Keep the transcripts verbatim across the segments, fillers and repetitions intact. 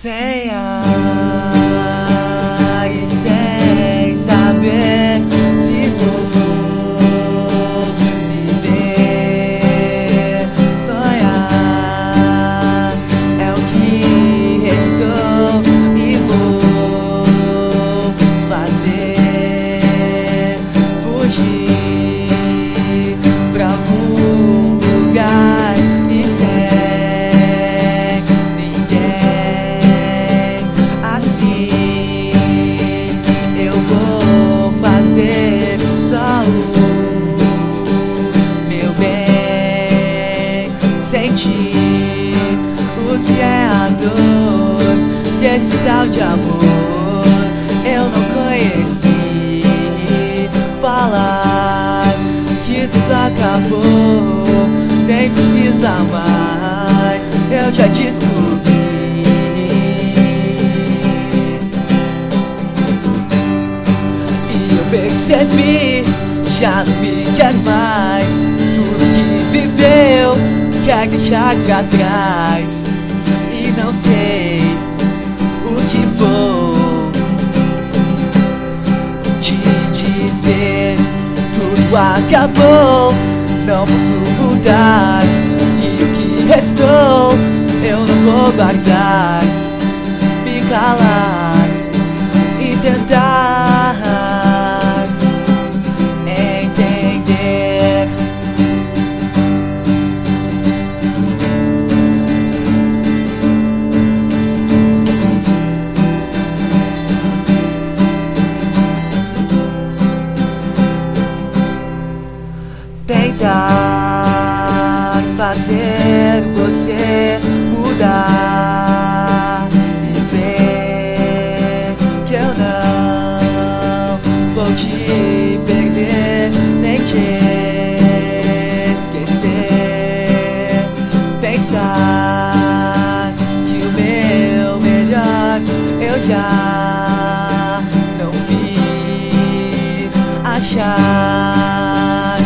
senha e sem saber se vou viver. Sonhar é o que restou e vou fazer. Fugir pra algum lugar e sem ninguém. Assim eu vou fazer só o meu bem. Sentir o que é a dor, que esse tal de amor eu não conheci. Falar que tudo acabou, nem precisa mais, eu já descobri. E eu percebi, já não me quer mais. Tudo que viveu quer deixar pra trás. E não sei o que vou te dizer. Tudo acabou, não posso mudar. E o que restou eu não vou guardar. Me calar e tentar entender. Tentar fazer você mudar e ver que eu não vou te perder, nem te esquecer. Pensar que o meu melhor eu já não fiz. Achar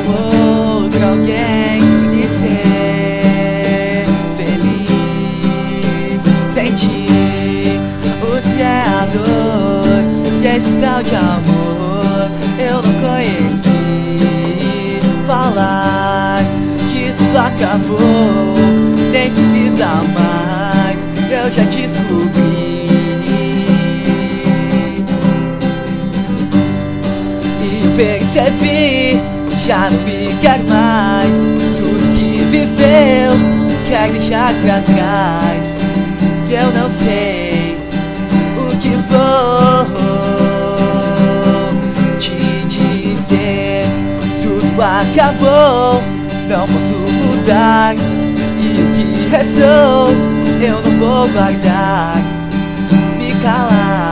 alguém e ser feliz. Sentir o que é a dor, que esse tal de amor eu não conheci. Falar que tudo acabou, nem precisa mais, eu já descobri. E eu percebi, já não me quer mais. Tudo que viveu quer deixar pra trás. Que eu não sei o que vou te dizer. Tudo acabou, não posso mudar. E o que restou eu não vou guardar. Me calar